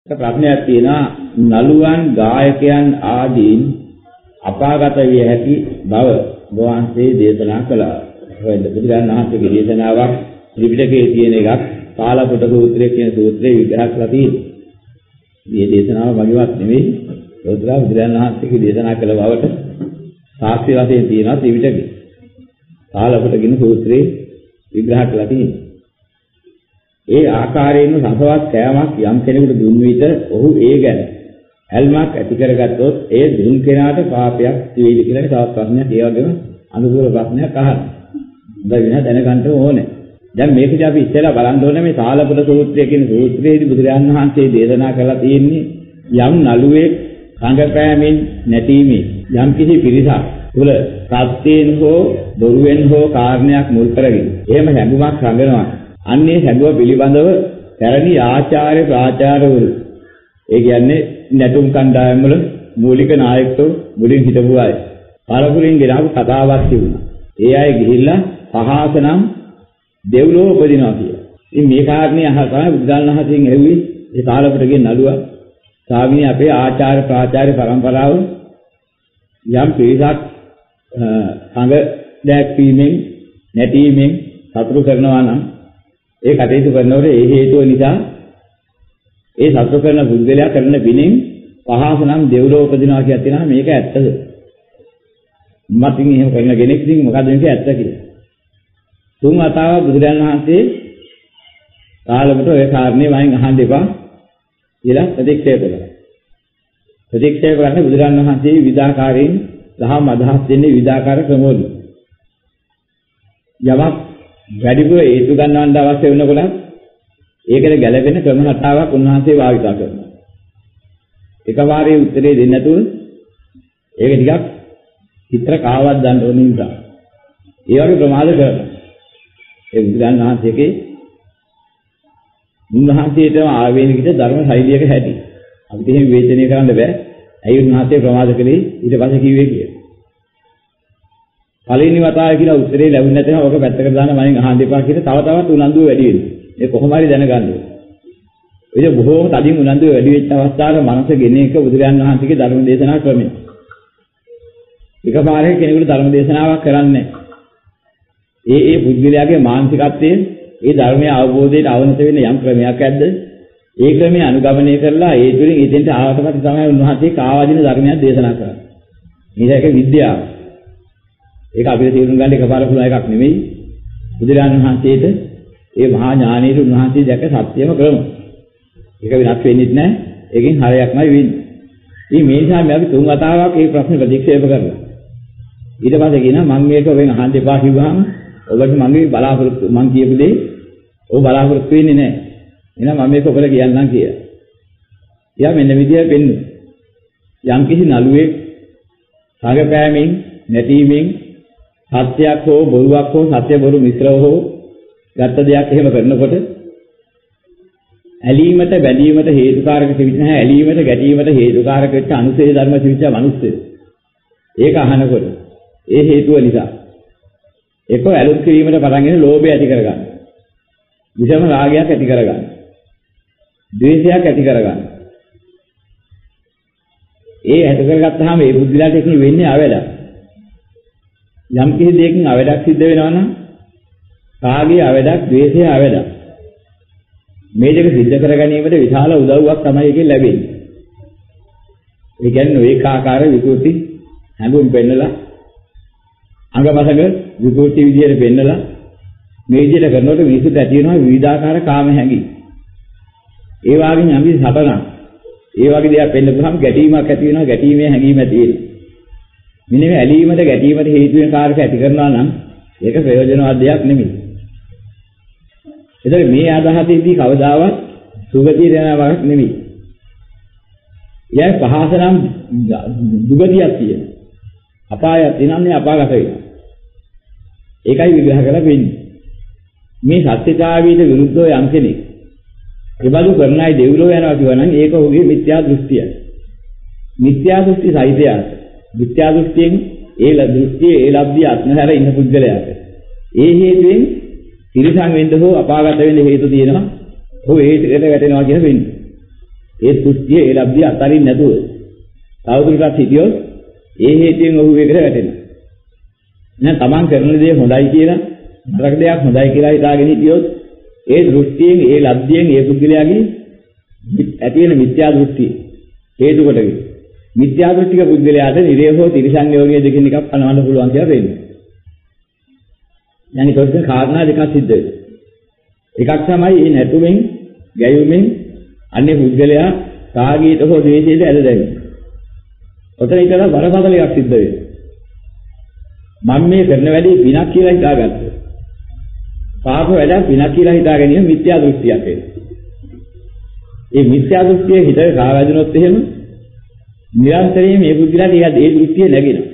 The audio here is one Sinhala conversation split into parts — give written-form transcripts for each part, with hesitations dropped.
ප්‍රශ්නයක් තියෙනවා නළුවන් ගායකයන් ආදීන් අපාගත විය හැකි බව වහන්සේ දේශනා කළා. ඔය බුදුරජාණන් වහන්සේගේ දේශනාවක් ත්‍රිපිටකයේ තියෙන එකක් කාලපුට සූත්‍රයේ කියන සූත්‍රයේ විග්‍රහ කරලා තියෙනවා. මේ දේශනාව මගේවත් නෙවෙයි බුදුරජාණන් වහන්සේගේ දේශනා කළ බවට සාක්ෂි වශයෙන් තියෙනවා ත්‍රිපිටකයේ. කාලපුට කියන සූත්‍රයේ විග්‍රහ කරලා තියෙනවා. ඒ ආකාරයෙන්ම සසවත් කෑමක් යම් කෙනෙකුට දුන් විට ඔහු ඒ ගැන ඇල්මක් ඇති කරගත්තොත් ඒ දුන් කෙනාට පාපයක් වෙයිද කියලා තවත් ප්‍රශ්නයක් ඒ වගේම අනුකූල ප්‍රශ්නයක් අහන්න. බැවින දැනගන්න ඕනේ. දැන් මේකදී අපි ඉස්සෙල්ලා බලන්න ඕනේ මේ සාලපුර සූත්‍රය කියන සූත්‍රයේදී බුදුරජාණන් වහන්සේ දේශනා කරලා තියෙන්නේ යම් නළුවේ සංගපෑමෙන් නැටීමේ යම් කිසි පිරිසක් තුල සත්‍යයෙන් හෝ බොරුවෙන් හෝ කාරණයක් මුල් කරගෙන එහෙම හැඟුමක් රඟනවා. අන්නේ හැඟුව පිළිබඳව පැරණි ආචාර්ය ප්‍රාචාර්යවරු ඒ කියන්නේ නැටුම් කණ්ඩායම් වල මූලික නායකයෝ මුලින් හිටපු අය පළපුරින් ගෙනාවු කතාවක් තිබුණා. ඒ අය ගිහිල්ලා පහාසනම් දෙව්ලොව උපදිනවා කියලා. ඉතින් මේ කාරණේ අහලා බුදුන් වහන්සේගෙන් ඇහුවේ ඒ කාලපුරගේ නළුවා ස්වාමීනි අපේ ආචාර්ය ප්‍රාචාර්ය පරම්පරාව යම් පිරිසක් සංඝ දැක්වීමෙන් නැටීමෙන් සතුරු කරනවා නම් ඒ කටයුතු කරනකොට ඒ හේතුව නිසා ඒ සතුට කරන බුද්ධලයා කරන බිනෙන් පහසනම් දෙව්ලොව උපදිනවා කියලා තියෙනවා මේක ඇත්තද? මතින් එහෙම කරන කෙනෙක් ඉතින් මොකද මේක ඇත්ත කියලා. තුන් වතාවක් බුදුරජාණන් වහන්සේ කාලෙකට ඔය කාරණේ වයින් අහන්න එපා කියලා ප්‍රතික්ෂේප කළා. ප්‍රතික්ෂේප කරන්නේ බුදුරජාණන් වහන්සේ විවිධාකාරයෙන් දහම් අදහස් දෙන්නේ විවිධාකාර ක්‍රමවල. යමක් වැඩිපුර හේතු ගන්නවන්න අවශ්‍ය වෙනකොට ඒකට ගැළපෙන ක්‍රම රටාවක් උන්වහන්සේ භාවිත කරනවා. එකපාරේ උත්තරේ දෙන්න නැතුව ඒක ටිකක් චිත්‍ර කාවක් දාන්න ඕන නිසා. ඒ වගේ ප්‍රමාද කරනවා. ඒ බුදුන් වහන්සේගේ උන්වහන්සේටම ආවේනික ධර්ම ශෛලියක හැටි. අපිට එහෙම විවේචනය කරන්න බෑ. ඇයි උන්වහන්සේ ප්‍රමාද කළේ ඊට පස්සේ කිව්වේ කියලා. පළවෙනි වතාවේ කියලා උත්තරේ ලැබුණ නැත්නම් ඔක පැත්තකට දාන්න මයින් අහන්න එපා කියලා තව තවත් උනන්දුව වැඩි වෙනවා. ඒ කොහොම හරි දැනගන්න ඕනේ. ඒක බොහෝම තදින් උනන්දුව වැඩි වෙච්ච අවස්ථාවක මනස ගෙන එක බුදුරජාණන් වහන්සේගේ ධර්ම දේශනා ක්‍රමය. එකපාරේ කෙනෙකුට ධර්ම දේශනාවක් කරන්නේ ඒ බුද්ධිලයාගේ මානසිකත්වයේ ඒ ධර්මයේ අවබෝධයට අවනත වෙන්න යම් ක්‍රමයක් ඇද්ද? ඒ ක්‍රමය අනුගමනය කරලා ඒ තුලින් ඉතින්ට ආවටපත් තමයි උන්වහන්සේ කාවදින ධර්මයක් දේශනා කරන්නේ. මේක විද්‍යාව. ඒක අපිට තේරුම් ගන්න එකපාර පුළුවන් එකක් නෙමෙයි. බුදුරජාණන් වහන්සේට ඒ මහා ඥානීය උන්වහන්සේ දැක සත්‍යම ක්‍රම. ඒක වෙනස් වෙන්නේ නැහැ. ඒකෙන් හරයක්මයි වෙන්නේ. ඉතින් මේ නිසා අපි තුන් වතාවක් මේ ප්‍රශ්න ප්‍රතික්ෂේප කරලා. ඊට පස්සේ කියනවා මම මේක වෙන අහන්න එපා කිව්වහම ඔබට මගේ බලාපොරොත්තු මං කියපු දේ ඔබ බලාපොරොත්තු වෙන්නේ නැහැ. එහෙනම් මම මේක ඔබට කියන්නම් කියලා. එයා මෙන්න විදියට වෙන්නේ. යම්කිසි නළුවෙක් සංගපෑමෙන් නැටීමෙන් සත්‍යයක් හෝ බොරුවක් හෝ සත්‍ය බොරු මිශ්‍රව හෝ ගත්ත දෙයක් එහෙම කරනකොට ඇලීමට බැඳීමට හේතුකාරක තිබෙන්නේ නැහැ. ඇලීමට ගැටීමට හේතුකාරක වෙච්ච අනුසය ධර්ම තිබිච්ච මිනිස්සු. ඒක අහනකොට ඒ හේතුව නිසා ඒක ඇලුම් කිරීමට පටන්ගෙන ලෝභය ඇති කරගන්න. විෂම රාගයක් ඇති කරගන්න. ද්වේෂයක් ඇති කරගන්න. ඒ ඇති කරගත්තාම ඒ බුද්ධිලාට එකින් වෙන්නේ අවැඩක්. යම් කිසි දෙයකින් අවැඩක් සිද්ධ වෙනවා නම් රාගය අවැඩක්, ද්වේෂය අවැඩක්. මේ දෙක සිද්ධ කර ගැනීමට විශාල උදව්වක් තමයි එකෙන් ලැබෙන්නේ. ඒ කියන්නේ ඒකාකාර විකෘති හැඟුම් පෙන්නලා අංගපසඟ විකෘති විදියට පෙන්නලා මේ විදියට කරනකොට මිනිසුන්ට ඇති වෙනවා විවිධාකාර කාම හැඟීම්. ඒ වගේම අපි සබන ඒ වගේ දේවල් පෙන්නපුවාම ගැටීමක් ඇති වෙනවා, ගැටීමේ හැඟීම ඇති වෙනවා. මෙන්න මේ ඇලීමට ගැටීමට හේතු වෙන කාර්යයක් ඇති කරනවා නම් ඒක ප්‍රයෝජනවත් දෙයක් නෙමෙයි. ඒතර මේ අදහසේදී කවදාවත් සුගතිය දෙනවක් නෙමෙයි. යයි පහසනම් දුගතියක් තියෙනවා. අපායක් තියෙනන්නේ අපාගත වෙනවා. ඒකයි විග්‍රහ කරලා වෙන්නේ. මේ සත්‍යතාවීට විරුද්ධව යම් කෙනෙක් ඒබඳු කරනයි දෙවිලෝ යනවා කියවනම් ඒක ඔහුගේ මිත්‍යා දෘෂ්ටියයි. මිත්‍යා දෘෂ්ටි සහිතයාට මිත්‍යා දෘෂ්ටියෙන් ඒ දෘෂ්ටියේ ඒ ලබ්ධිය අත්නහැර ඉන්න පුද්ගලයාට ඒ හේතුවෙන් තිරසං වෙන්න හෝ අපාගත වෙන්න හේතු තියෙනවා. ඔහු ඒකට වැටෙනවා කියන වෙන්නේ. ඒ දෘෂ්ටිය ඒ ලබ්ධිය අතරින් නැතුව තවදුරටත් හිටියොත් ඒ හේතුවෙන් ඔහු ඒකට වැටෙනවා. එහෙනම් තමන් කරන දේ හොඳයි කියලා නරක දෙයක් හොඳයි කියලා හිතාගෙන හිටියොත් ඒ දෘෂ්ටියෙන් ඒ ලබ්ධියෙන් ඒ පුද්ගලයාගේ ඇති වෙන මිත්‍යා දෘෂ්ටිය හේතු කොටගෙන මිත්‍යා දෘෂ්ටික පුද්ගලයාට නිරේහෝ තිරිසන් යෝනිය දෙකෙන් එකක් පනවන්න පුළුවන් කියලා වෙන්නේ. යන්නේ කොහොමද කාරණා දෙකක් සිද්ධ වෙන්නේ. එකක් තමයි මේ නැතුමින් ගැයුමින් අන්නේ පුද්ගලයා රාගීත හෝ ද්වේෂයට ඇද දැමීම. ඔතන ඊටලා බරපතල එකක් සිද්ධ වෙනවා. මම මේ කරන වැඩේ පිනක් කියලා හිතාගත්තා. පාප වැඩ පිනක් කියලා හිතා ගැනීම මිත්‍යා දෘෂ්ටියක් වෙනවා. ඒ මිත්‍යා දෘෂ්ටිය හිතේ කාවැදුනොත් එහෙම නිරන්තරයෙන් මේ බුද්ධිලාට ඒ දෘෂ්ටිය නැගෙනවා.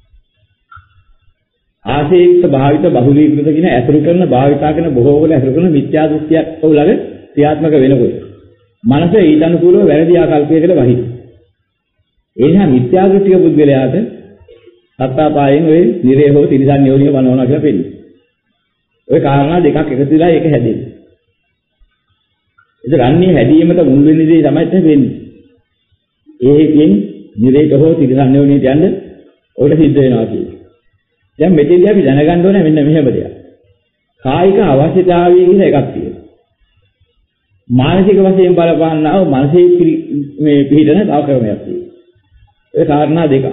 ආශේක්ෂ භාවිත බහුලීකృత කියන ඇසුරු කරන භාවිතා කරන බොහෝ වල ඇසුරු කරන මිත්‍යා දෘෂ්ටියක් උලඟ ක්‍රියාත්මක වෙනකොට මනස ඊට අනුකූලව වැරදි ආකල්පයකට වහින. ඒ නිසා මිත්‍යා දෘෂ්ටික පුද්ගලයාට සත්තාපායෙන් ඔය නිරේහෝ තිරිසන් යෝනිය වනවනවා කියලා පෙන්නනවා. ඔය කාරණා දෙකක් එකතු වෙලා ඒක හැදෙන්නේ. ඒක රන්නේ හැදීමට මුල් වෙන දේ තමයි වෙන්නේ. ඒකෙන් නිරේහෝ තිරිසන් යෝනියට යන්න ඔකට සිද්ධ වෙනවා කියන්නේ. දැන් මෙතෙන්දී අපි දැනගන්න ඕනේ මෙන්න මෙහෙම දෙයක්. කායික අවශ්‍යතාවය කියලා එකක් තියෙනවා. මානසික වශයෙන් බලපාන්නා වූ මානසික මේ පිළිදෙන තව ක්‍රමයක් තියෙනවා. ඒ කාරණා දෙක.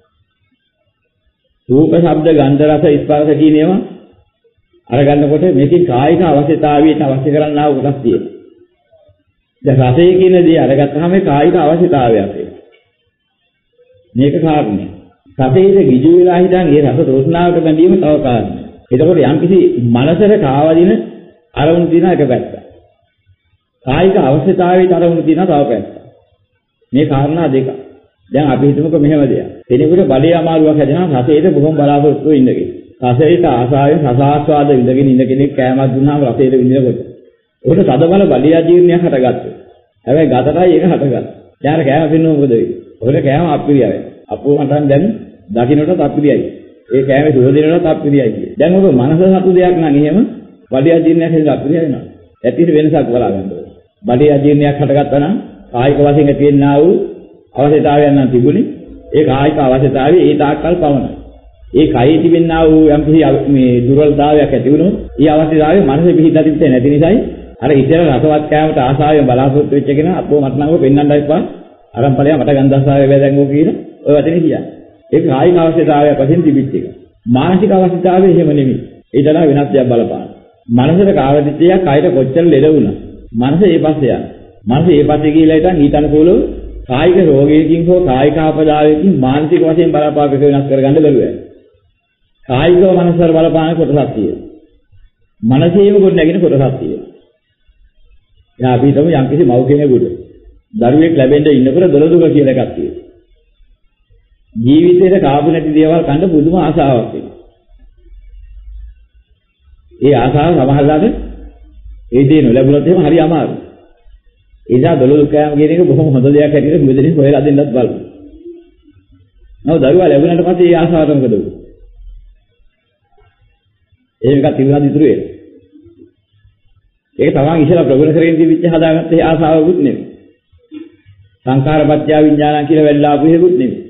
රූප, ශබ්ද, ගන්ධ, රස, ස්පර්ශ කියන ඒවා අරගන්නකොට මේකේ කායික අවශ්‍යතාවයට අවශ්‍ය කරන්නා වූ කොටස් තියෙනවා. දැන් රසය කියන දේ අරගත්තාම ඒ කායික අවශ්‍යතාවයක් වෙනවා. මේක කාරණේ. රසයේ ගිජු වෙලා හිටන් ඒ රස තෘෂ්ණාවට බැඳීම තව කාරණයක්. එතකොට යම්කිසි මනසට කාවදින අරමුණු දින එක පැත්තක්. කායික අවශ්‍යතාවයට අරමුණු දින තව පැත්තක්. මේ කාරණා දෙක. දැන් අපි හිතමුකෝ මෙහෙම දෙයක්. කෙනෙකුට බඩේ අමාරුවක් හැදෙනවා රසයට බොහොම බලාපොරොත්තු වෙන්න කියලා. රසයට ආසාවෙන් රසාස්වාද විඳගෙන ඉන්න කෙනෙක් කෑමක් දුන්නාම රසයට විඳිනකොට උකට තදබල බඩේ අජීර්ණයක් හටගත්තා. හැබැයි ගතටයි ඒක හටගත්තා. යාර කෑම පින්නව මොකද වෙන්නේ? ඔකට කෑම අප්‍රියයි. අපෝ මටන් දැන් දකින්නට අප්‍රියයි. ඒ කෑමේ සුව දෙනකොට අප්‍රියයි කියේ. දැන් ඔබ මනස සතු දෙයක් නම් එහෙම බඩේ අජීර්ණයක් හැදෙලා අප්‍රිය වෙනවා. ඇතිට වෙනසක් බලා ගන්න ඕනේ. බඩේ අජීර්ණයක් හටගත්තා නම් කායික වශයෙන් ඇති වෙන්නා වූ අවශ්‍යතාවයන් නම් තිබුණේ ඒ කායික අවශ්‍යතාවය ඒ තාක්කල් පවණයි. ඒ කයේ තිබෙනා වූ යම්කිසි මේ දුර්වලතාවයක් ඇති වුණොත් ඒ අවශ්‍යතාවය මනසේ පිහිටලා තිබෙන්නේ නැති නිසායි අර ඉතල රසවත් කෑමට ආසාවෙන් බලාපොරොත්තු වෙච්ච කෙනා අපෝ මට නම් ඔය පෙන්වන්නයි එපා අරම්පලයා මට ගන්ධාසාවේ වැදගෝ කියන ඔය වචනේ කියන්නේ. ඒක කායික අවශ්‍යතාවයක් වශයෙන් තිබිච්ච එක. මානසික අවශ්‍යතාවය එහෙම නෙමෙයි. ඒ තරම් වෙනස් දෙයක් බලපාන. මනසට කාවදිච්චයක් කයට කොච්චර ලෙඩ වුණා. මනස ඒ පස්සේ යන. මනස ඒ පස්සේ ගිහලා ඉතින් ඊට අනුකූලව කායික රෝගයකින් හෝ කායික ආපදාවකින් මානසික වශයෙන් බලපාපක වෙනස් කරගන්න බැලුවා. කායිකව මනසට බලපාන කොටසක් තියෙනවා. මනසේම කොට නැගින කොටසක් තියෙනවා. එයා අපි හිතමු යම්කිසි මව් කෙනෙකුට දරුවෙක් ලැබෙන්න ඉන්නකොට දොළදුක කියලා එකක් තියෙනවා. ජීවිතේට කාපු නැති දේවල් කන්න පුදුම ආසාවක් වෙනවා. ඒ ආසාව සමහරවිට ඒ දේ නොලැබුණොත් එහෙම හරි අමාරුයි. ඒ නිසා දොළදුක කෑම කියන එක බොහොම හොඳ දෙයක් හැටියට මුදලින් හොයලා දෙන්නත් බලන්න. නෝ දරුවා ලැබුණාට පස්සේ ඒ ආසාවට මොකද වෙන්නේ? ඒක තිබුණාද ඉතුරු වෙන්නේ? ඒක තමන් ඉස්සලා ප්‍රගුණ කරගෙන තිබිච්ච හදාගත්ත ඒ ආසාවකුත් නෙමෙයි. සංඛාරපත්‍ය විඥානං කියලා වෙල්ලා ආපු හේකුත් නෙමෙයි.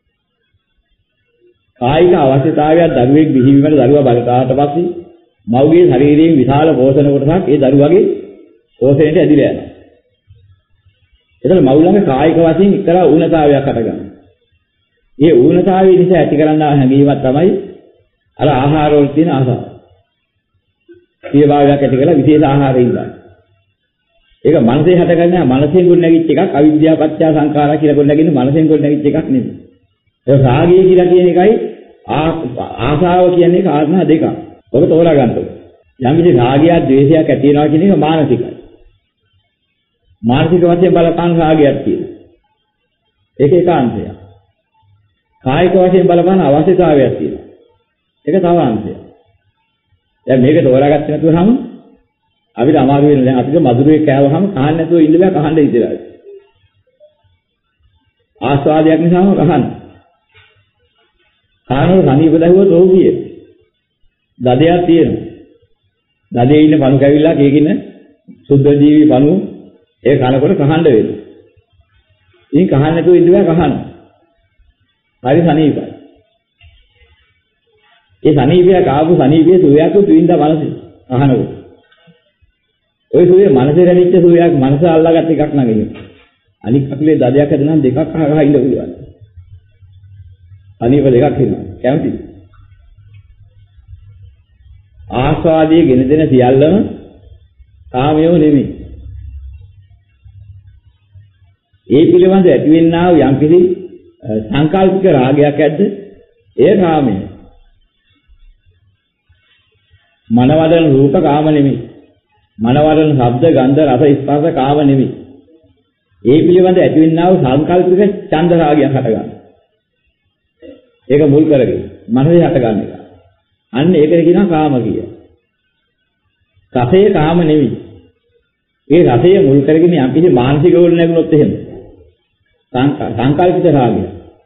කායික අවශ්‍යතාවයක් දරුවෙක් බිහිවීමට දරුවා බලතාවට පස්සේ මව්ගේ ශරීරයෙන් විශාල පෝෂණ කොටසක් ඒ දරුවාගේ පෝෂණයට ඇදිලා යනවා. ඒතර මව් ළඟ කායික වශයෙන් එක්තරා ඌනතාවයක් හටගන්නවා. ඒ ඌනතාවය නිසා ඇති කරන්නා හැඟීමක් තමයි අර ආහාර වල තියෙන ආසාව. ප්‍රියභාවයක් ඇති කරලා විශේෂ ආහාරයෙන් ගන්න. ඒක මනසේ හටගන්නේ මනසෙන් ගොඩ නැගිච්ච එකක් අවිද්‍යාව පත්‍ය සංඛාරා කියලා ගොඩ නැගින්නේ මනසෙන් ගොඩ නැගිච්ච එකක් නෙමෙයි. ඒ රාගය කියලා කියන එකයි ආසාව කියන්නේ කාරණා දෙකක්. ඔබ තෝරා ගන්න ඕනේ. යම් කිසි රාගයක් ද්වේෂයක් ඇති වෙනවා කියන එක මානසිකයි. මානසික වශයෙන් බලපාන රාගයක් තියෙනවා. ඒක ඒකාන්තයක්. කායික වශයෙන් බලපාන අවශ්‍යතාවයක් තියෙනවා. ඒක තව අංශයක්. දැන් මේක තෝරාගත්තේ නැතුවම අපිට අමාරු වෙනවා. දැන් අපිට මధుරේ කෑවහම කහන්න නැතුව ඉන්න බෑ කහන්න ඉතිරයි. ආස්වාදයක් නිසාම කහන්න. කානෝ සනීප දහුවොත් රෝගිය. දදයක් තියෙනවා. දදේ ඉන්න පණු කැවිලා කේකින සුද්ධ ජීවි පණු ඒ කනකොට කහන්න වෙනවා. ඉතින් කහන්න නැතුව ඉඳලා කහනවා. හරි සනීපයි. ඒ සනීපය කාපු සනීපයේ සුවයක් තුින්ද මනසේ අහනකොට. ওই සුවේ මනසේ රැඳිච්ච සුවයක් මනස අල්ලාගත් එකක් නගිනේ. අනික් කකුලේ දඩයක් හදනම් දෙකක් අහගහ ඉන්න පුළුවන්. අනික දෙකක් වෙනවා. කැමතිද? ආස්වාදයේ ගෙන දෙන සියල්ලම කාමයෝ නෙමෙයි. ඒ පිළිබඳ ඇතිවෙනා වූ යම්කිසි සංකල්පික රාගයක් ඇද්ද? ඒ කාමය. මනවදන රූප කාම නෙමෙයි. මනවදන ශබ්ද ගන්ධ රස ස්පර්ශ කාම නෙමෙයි. ඒ පිළිබඳ ඇතිවෙනා වූ සංකල්පික ඡන්ද රාගයක් හටගන්නවා. ඒක මුල් කරගෙන මනසේ හටගන්න එක. අන්න ඒකට කියනවා කාම කියලා. රසයේ කාම නෙමෙයි. ඒ රසයේ මුල් කරගෙන යම්කිසි මානසික වල නැගුණොත් එහෙම සංකල්පිත රාගය.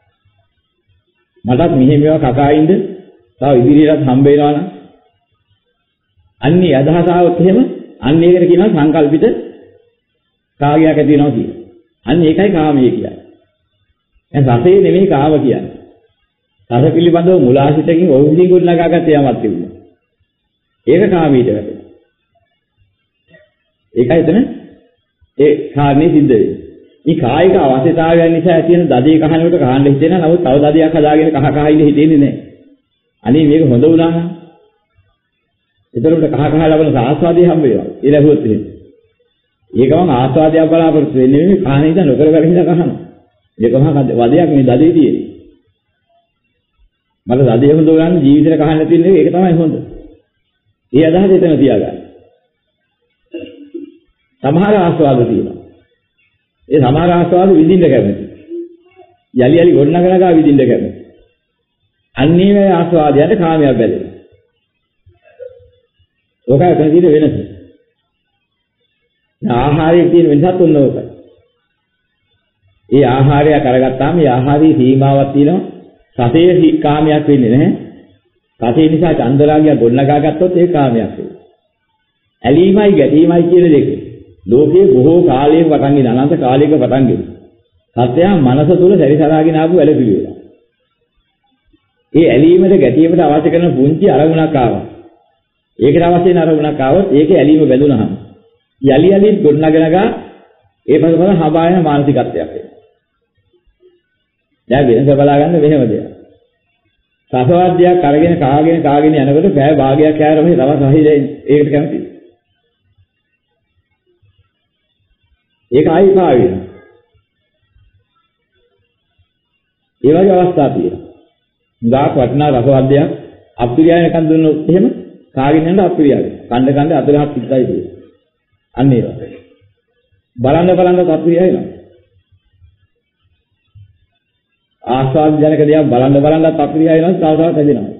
මටත් මෙහෙම ඒවා කකයින්ද තව ඉදිරියටත් හම්බ වෙනවා නම් අන්නේ අදහස આવොත් එහෙම අන්න ඒකට කියනවා සංකල්පිත රාගයක් ඇති වෙනවා කියලා. අන්න ඒකයි කාමයේ කියන්නේ. දැන් රසයේ නෙමෙයි කාම කියන්නේ. රස පිළිබඳව මුලාසිතකින් ඔවුන්දී ගොඩනගාගත්ත යමක් තිබුණා. ඒක කාමීට වැටෙනවා. ඒකයි එතන ඒ කාරණේ සිද්ධ වෙන්නේ. මේ කායික අවශ්‍යතාවයන් නිසා ඇති වෙන දඩේ කහනකට කහන්න හිතෙනවා. නමුත් තව දඩයක් හදාගෙන කහ කහ ඉන්න හිතෙන්නේ නැහැ. අනේ මේක හොඳ වුණා නම් එතකොට කහ කහ ලබන ආස්වාදය හම්බ වෙනවා. ඒ ලැබුවොත් එහෙම. ඒකම ආස්වාදයක් බලාපොරොත්තු වෙන්නේ නෙමෙයි කහන ඉඳන් නොකර කර හිඳ කහනවා. ඒකම වදයක් මේ දඩේ තියෙන්නේ. මට දඩේ හොඳ ගන්න ජීවිතේට කහන්න තියෙන්නේ ඒක තමයි හොඳ. ඒ අදහස එතන තියාගන්න. සමහර ආස්වාද තියෙනවා. ඒ සමහර ආස්වාද විඳින්න කැමති. යලි යලි ගොඩනගනගා විඳින්න කැමති. අන්නේ මේ ආස්වාදයට කාමයක් බැඳෙනවා. ඔකයි එතන තියෙන වෙනස. ආහාරයේ තියෙන වෙනසත් ඔන්න ඔකයි. ඒ ආහාරය කරගත්තාම ඒ ආහාරයේ සීමාවක් තියෙනවා. රසයේ කාමයක් වෙන්නේ නැහැ. රසය නිසා චන්දරාගය ගොඩනගා ගත්තොත් ඒ කාමයක් වෙනවා. ඇලීමයි ගැටීමයි කියන දෙක ලෝකයේ බොහෝ කාලයක පටන් ගෙන අනන්ත කාලයක පටන් ගෙන සත්‍යය මනස තුල සැරිසරාගෙන ආපු වැළපිළිවෙල. ඒ ඇලීමට ගැටීමට අවශ්‍ය කරන පුංචි අරමුණක් ආවා. ඒකට අවශ්‍ය වෙන අරමුණක් ආවොත් ඒකේ ඇලීම බැඳුනහම යලි යලි ගොඩනගනගා ඒ පසුපස හබායන මානසිකත්වයක් වෙනවා. දැන් වෙනස බලා ගන්න මෙහෙම දෙයක්. රසවාද්‍යයක් අරගෙන කාගෙන යනකොට පැය භාගයක් යාරම තවත් රහිදෙයි ඒකට කැමතිද? ඒක ආයි පාවින. ඒ වගේ අවස්ථා තියෙනවා. ගාක් වටනා රසවාද්‍යයක් අප්‍රියයන්කන් දුන්නොත් එහෙම කාගෙන යන අප්‍රියයයි. කණ්ඩ අතරහත් පිටයි තියෙන්නේ. අන්න ඒ වගේ. බලන්න අප්‍රියයි නෝ. ආස්වාද ජනක දෙයක් බලන්නත් අප්‍රියයි නම් තව තවත් හැදෙනවා.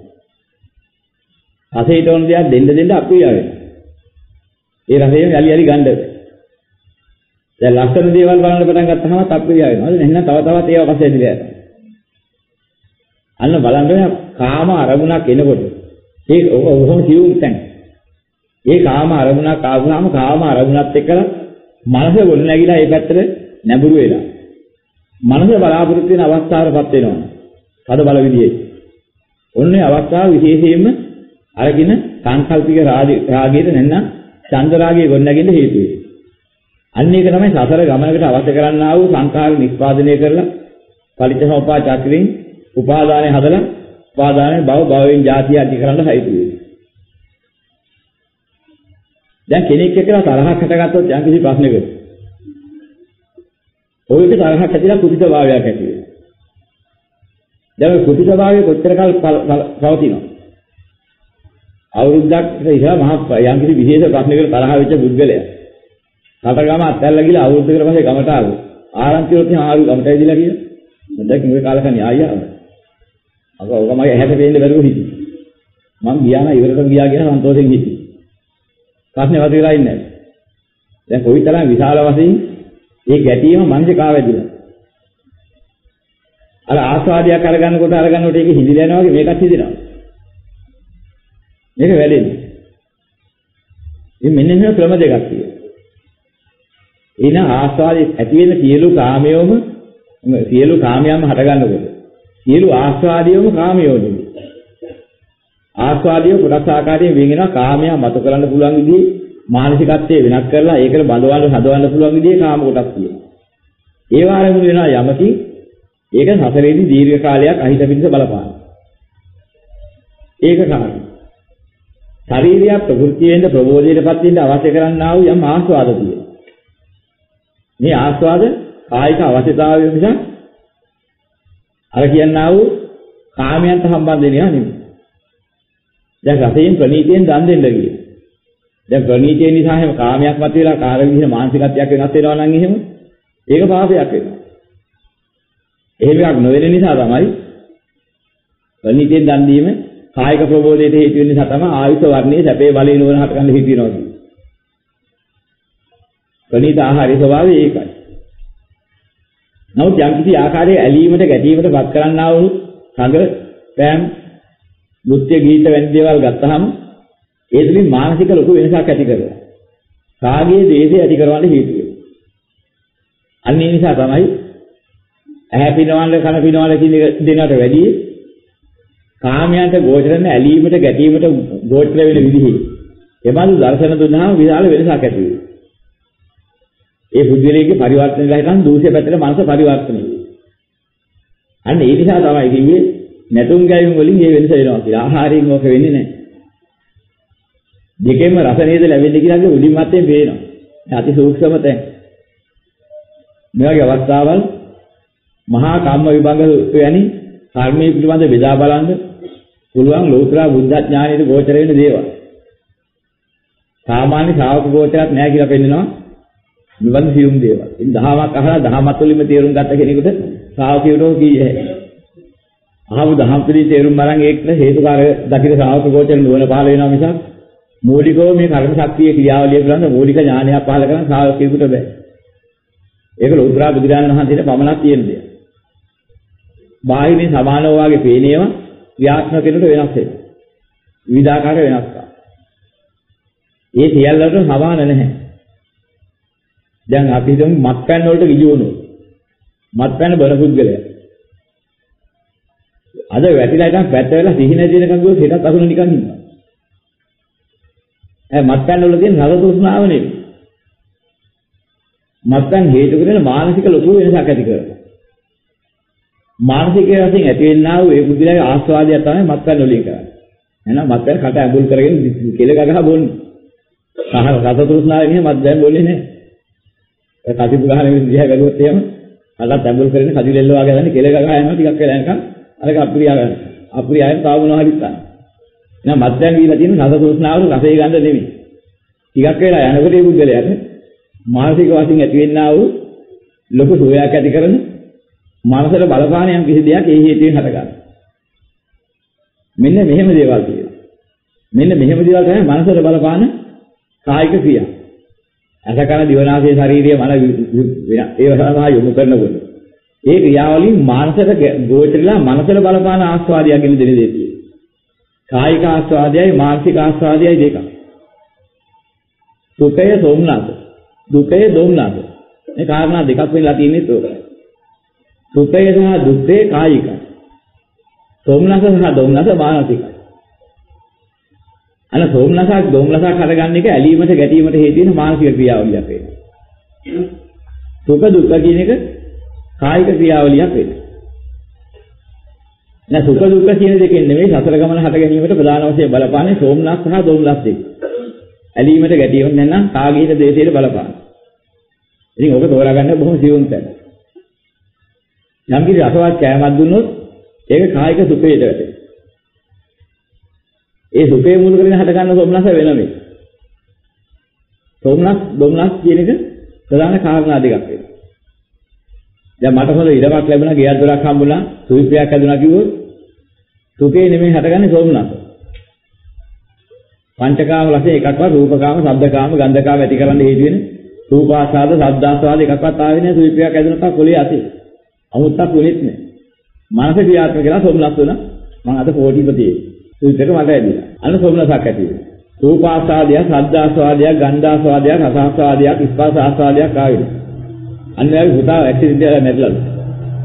රසයට ඕන දෙයක් දෙන්න අප්‍රිය වෙනවා. ඒ රසයෙන් යලි ගන්න. දැන් ලස්සන දේවල් බලන්න පටන් ගත්තාම අප්‍රිය වෙනවා. එහෙනම් තව තවත් ඒවා පස්සේ ඇදිලා යනවා. අන්න බලන්න කාම අරමුණක් එනකොට ඒක ඔහොම සිවුම් තැන්. ඒ කාම අරමුණක් ආවම කාම අරමුණත් එක්කලා මනස ගොඩ නැගිලා ඒ පැත්තට නැඹුරු වෙලා. මනස බලාපොරොත්තු වෙන අවස්ථාවකටපත් වෙනවා. කඩ බල විදියේ. ඔන්නේ අවස්ථාව විශේෂයෙන්ම අරගෙන සංකල්පික රාගයට නැත්නම් චන්ද රාගයේ ගොඩ නැගෙන්න හේතු වෙයි. අන්න ඒක තමයි සසර ගමනකට අවශ්‍ය කරන්නා වූ සංඛාර නිෂ්පාදනය කරලා පරිච්ඡේදෝපා චක්‍රයෙන් උපාදානය හදලා උපාදානයේ භවයෙන් ಜಾතිය අධි කරන්න හේතු වෙයි. දැන් කෙනෙක් එක්කලා තරහක් හටගත්තොත් යම් කිසි ප්‍රශ්නයකට ඔයක තරහක් ඇතිලා කුපිත භාවයක් ඇති වෙනවා. දැන් ඔය කුපිත භාවය කොච්චර කාල පවතිනවද? අවුරුද්දක් ඉතින් මහා යම් කිසි විශේෂ ප්‍රශ්නයකට තරහ වෙච්ච පුද්ගලයා කටගම අත්හැරලා ගිහලා අවුරුද්දකට පස්සේ ගමට ආවා. ආරංචි වලත් ආරු ගමට ඇවිදලා කියලා. දැන් මේ කාලකණි ආයියා. අර ඔක මගේ ඇහැට පේන්න බැරුව හිටියේ. මම ගියා නම් ඉවරට ගියා කියන සන්තෝෂෙන් හිටියේ. ප්‍රශ්නේ වදිලා ඉන්නේ නැහැ. දැන් කොයිතරම් විශාල වශයෙන් මේ ගැටීම මනසේ කාවැදිලා. අර ආස්වාදයක් අරගන්නකොට ඒක හිඳිලා යනවා වගේ මේකත් හිඳිනවා. මේක වැඩෙන්නේ. මෙන්න මේ ක්‍රම දෙකක් තියෙනවා. එන ආස්වාදයේ ඇති වෙන සියලු කාමයෝම සියලු කාමයන්ම හට ගන්නකොට සියලු ආස්වාදයම කාමයෝනේ. ආස්වාදය කොටස් ආකාරයෙන් වෙන් වෙනවා. කාමයා මතු කරන්න පුළුවන් විදිහේ මානසිකත්වයේ වෙනස් කරලා ඒකට බඳවන්න හදවන්න පුළුවන් විදිහේ කාම කොටස් තියෙනවා. ඒ වාරෙමුළු වෙනවා යමකින් ඒක හතරේදී දීර්ඝ කාලයක් අහිත පිණිස බලපාන. ඒක කාරණා. ශරීරය ප්‍රകൃතියෙන්ද ප්‍රබෝධයටපත් වෙන්න අවශ්‍ය කරන්නා වූ යම් ආස්වාද තියෙනවා. මේ ආස්වාද කායික අවශ්‍යතාවය නිසා අර කියන්නා වූ කාමයන්ට සම්බන්ධ වෙනවා නෙමෙයි. දැන් රසයෙන් ප්‍රණීතයෙන් දන් දෙන්න කියන. දැන් ප්‍රණීතයෙන් නිසා හැම කාමයක් මත වෙලා කාර විදිහේ මානසිකත්වයක් වෙනස් වෙනවා නම් එහෙම ඒක පාපයක් වෙනවා. එහෙම එකක් නොවන නිසා තමයි ප්‍රණීතයෙන් දන් දීම කායික ප්‍රබෝධයට හේතු වෙන නිසා තමයි ආයුෂ වර්ණයේ සැපේ බලේ නෝන හට ගන්න හේතු වෙනවා කියන්නේ. ප්‍රණීත ආහාරයේ ස්වභාවය ඒකයි. නමුත් යම් කිසි ආකාරයේ ඇලීමට ගැටීමට වත් කරන්නා වූ සංග පෑම් නෘත්‍ය ගීත වැනි දේවල් ගත්තහම ඒ තුලින් මානසික ලොකු වෙනසක් ඇති කරනවා. රාගයේ දේශය ඇති කරවන්න හේතු වෙනවා. අන්න ඒ නිසා තමයි ඇහැ පිනවන්න කන පිනවන්න කියන දෙනකට වැඩි කාමයන්ට ගෝචර වෙන ඇලීමට ගැටීමට ගෝචර වෙන විදිහේ එබඳු දර්ශන දුන්නාම විශාල වෙනසක් ඇති වෙනවා. ඒ බුද්ධිලේගේ පරිවර්තනයලා හිටන් දූෂ්‍ය පැත්තට මනස පරිවර්තනය වෙනවා. අන්න ඒ නිසා තමයි කිව්වේ නැතුම් ගැයුම් වලින් මේ වෙනස වෙනවා කියලා. ආහාරයෙන් ඕක වෙන්නේ නැහැ. දෙකෙන්ම රස නේද ලැබෙන්නේ කියලා උඩින් මැත්තේ පේනවා. අති සූක්ෂම තැන්. මේ වගේ අවස්ථාවල් මහා කම්ම විභංග යැනි කර්මයේ පිළිබඳ බෙදා බලන්න පුළුවන් ලෝතර බුද්ධ ඥානයේ ගෝචර වෙන දේවල්. සාමාන්‍ය ශ්‍රාවක ගෝචරයක් නැහැ කියලා පෙන්නනවා. නිවන් සියුම් දේවල්. ඉතින් දහමක් අහලා දහමත් වලින්ම තේරුම් ගත්ත කෙනෙකුට ශ්‍රාවකයෝ කීයේ. අහව දහම් පිළි තේරුම් මරන් ඒකට හේතුකාර දකින ශ්‍රාවක ගෝචර නුවණ පහළ වෙනවා මිසක් මූලිකව මේ කර්ම ශක්තියේ ක්‍රියාවලිය පිළිබඳ මූලික ඥානයක් පහළ කරන ශ්‍රාවකයෙකුට බෑ. ඒක ලෝතර බුදුරජාණන් වහන්සේට පමණක් තියෙන දෙයක්. බාහිරින් සමානව වාගේ පේනේවා ක්‍රියාත්මක වෙනකොට වෙනස් වෙනවා. විවිධාකාර වෙනස්කම්. ඒ සියල්ලට සමාන නැහැ. දැන් අපි හිතමු මත්පැන් වලට විජුණු. මත්පැන් බල පුද්ගලයා. අද වැටිලා ඉතින් පැත්ත වෙලා සිහින දිනකම් ගියොත් හෙටත් අසුන නිකන් ඉන්නවා. මත්පැන් වල තියෙන රස තෘෂ්ණාව නෙවෙයි. මත්පැන් හේතු කරගෙන මානසික ලොකු වෙනසක් ඇති කරනවා. මානසික වශයෙන් ඇති වෙන්නා වූ ඒ බුද්ධිලගේ ආස්වාදය තමයි මත්පැන් වලින් කරන්නේ. එහෙනම් මත්පැන් කට ඇඹුල් කරගෙන කෙල ගගහ බොන්නේ. රස තෘෂ්ණාවෙන් එහෙම මත්පැන් බොන්නේ නැහැ. ඒ කසිපු ගහන විදිහ බැලුවොත් එහෙම අලත් ඇඹුල් කරගෙන කදිලෙල්ල වගේ ගන්න කෙල ගගහ යනවා ටිකක් වෙලා යනකම් අරක අප්‍රියා ගන්න. අප්‍රියාවෙන් තාව මොනවා හරි ඉස්සන. එහෙනම් මත්පැන් වීලා තියෙන රස තෘෂ්ණාව රසය ගන්න නෙමෙයි. ටිකක් වෙලා යනකොට මේ බුද්ධිලයට මානසික වශයෙන් ඇති වෙන්නා වූ ලොකු සෝයක් ඇති කරන මනසට බලපාන යම් කිසි දෙයක් ඒ හේතුවෙන් හටගන්නවා. මෙන්න මෙහෙම දේවල් තියෙනවා. මෙන්න මෙහෙම දේවල් තමයි මනසට බලපාන කායික ක්‍රියා. අසකන දිවනාසයේ ශාරීරිය මන ඒව සඳහා යොමු කරනකොට ඒ ක්‍රියාවලින් මානසට ගෝචරලා මනසට බලපාන ආස්වාදයක් ගැන දෙන දේ තියෙනවා. කායික ආස්වාදයයි මානසික ආස්වාදයයි දෙකක්. සුඛය සෝමනස. දුකය දෝමනස. මේ කාරණා දෙකක් වෙලා තියෙන්නේ ඒකයි. සුඛය සහ දුක්ඛය කායිකයි. සෝමනස සහ දෝමනස මානසිකයි. අන සෝමනසක් දෝමනසක් හටගන්න එක ඇලීමට ගැටීමට හේතු වෙන මානසික ක්‍රියාවලියක් වෙනවා. සුඛ දුක්ඛ කියන එක කායික ක්‍රියාවලියක් වෙනවා. නැ සුඛ දුක්ඛ කියන දෙකෙන් නෙවෙයි සතර ගමන හට ගැනීමට ප්‍රධාන වශයෙන් බලපාන්නේ සෝමනස් සහ දෝමනස් දෙක. ඇලීමට ගැටීමක් නැත්නම් කාගීත දේශයට බලපාන. ඉතින් ඔක තෝරාගන්න බොහොම සියුම් තැන. යම් කිසි රසවත් කෑමක් දුන්නොත් ඒක කායික සුඛයට වැටෙනවා. ඒ සුඛය මුල් කරගෙන හට ගන්න සෝමනස වෙනම. සෝමනස් දෝමනස් කියන එක ප්‍රධාන කාරණා දෙකක් වෙනවා. දැන් මට හොඳ ඉඩමක් ලැබුණා, ගෙයක් දොරක් හම්බුණා, සුවිප්‍රයක් හැදුණා කිව්වොත් සුඛේ නෙමෙයි හටගන්නේ සෝමනස. පංචකාම රසය එකක්වත් රූපකාම, ශබ්දකාම, ගන්ධකාම ඇති කරන්න හේතු වෙන රූපාස්වාද, ශබ්දාස්වාද එකක්වත් ආවේ නැහැ. සුවිප්‍රයක් හැදුණා කොලේ ඇති. අමුත්තක් උනේත් නැහැ. මනස ක්‍රියාත්මක කරලා සෝමනස් වුණා. මම අද කෝටිපතියෙක්. සුවිප්‍රයක මට ඇදිලා. අන්න සෝමනසක් ඇති වෙනවා. රූපාස්වාදයක්, ශබ්දාස්වාදයක්, ගන්ධාස්වාදයක්, රසාස්වාදයක්, ස්පර්ශාස්වාදයක් ආවේ. අන්න ඒ පුතා ඇක්සිඩන්ට් එකක් නැතිලලු.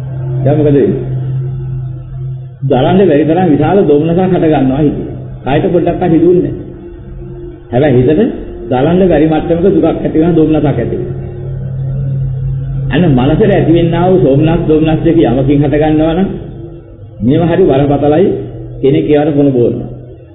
දැන් මොකද වෙන්නේ? දරන්නේ බැරි තරම් විශාල දොමනසක් හට ගන්නවා හිතේ. කායට පොඩ්ඩක් හිතුන්නේ නැහැ. හැබැයි හිතට දරන්න බැරි මට්ටමක දුකක් ඇති වෙන දොමනසක් ඇති වෙනවා. අන්න මනසට ඇතිවෙනා වූ සෝමනස් දොමනස් දෙක යමකින් හට ගන්නවා නම් මේව හරි බරපතලයි කෙනෙක් ඒවට පොන බෝනවා.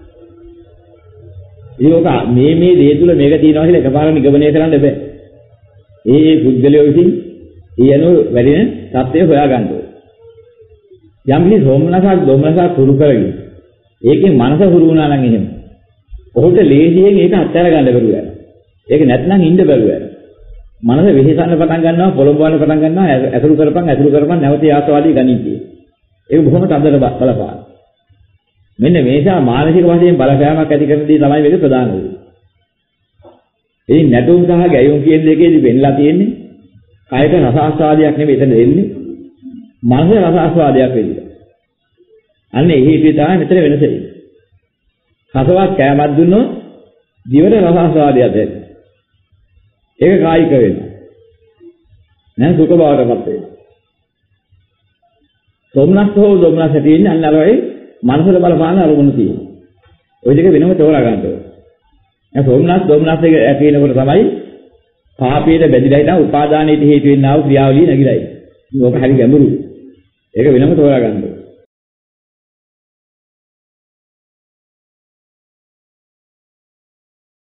ඒක මේ දේ තුල මේක තියෙනවා කියලා එකපාරට නිගමනය කරන්න බෑ. ඒ පුද්ගලයෝ විසින් ඊයනෝ වැඩින தත්ත්වය හොයා ගන්න ඕනේ. යම් කිසි සෝමනසක් දොමනසක් හුරු කරගෙන ඒකේ මනස හුරු වුණා නම් එහෙම. ඔහුට ලේසියෙන් ඒක අත්හැර ගන්න බැරුව යනවා. ඒක නැත්නම් ඉන්න බැරුව යනවා. මනස විහිසන්න පටන් ගන්නවා, පොළඹවන්න පටන් ගන්නවා, ඇතුළු කරපන් නැවත ආස්වාදී ගනිද්දී. ඒක බොහොම තදට බලපාන. මෙන්න මේ නිසා මානසික වශයෙන් බලපෑමක් ඇති කරන දේ තමයි මේක ප්‍රධාන දේ. ඒ නැටුම් සහ ගැයුම් කියන දෙකේදී වෙන්නලා තියෙන්නේ කයට රස ආස්වාදයක් නෙවෙයි එතන දෙන්නේ. මනස රස ආස්වාදයක් වෙන්නේ. අන්න ඒ හේතුව තමයි මෙතන වෙනස එන්නේ. රසවත් කෑමක් දුන්නොත් දිවට රස ආස්වාදයක් දැනෙනවා. ඒක කායික වෙනවා. නෑ සුඛ බවටපත් වෙනවා. සෝමනස් හෝ දොමනස් තියෙන්නේ අන්න අර වගේ මනසට බලපාන අරමුණු තියෙනවා. ওই දෙක වෙනම තෝරා ගන්න ඕනේ. දැන් සෝමනස් දොමනස් එක ඇති වෙනකොට තමයි පාපයට බැඳිලා හිටා උපාදානයේ හේතු වෙන්නා වූ ක්‍රියාවලිය නැగిලා ඉන්නේ. මේක හරි ගැඹුරුයි. ඒක වෙනම තෝරා ගන්න ඕනේ.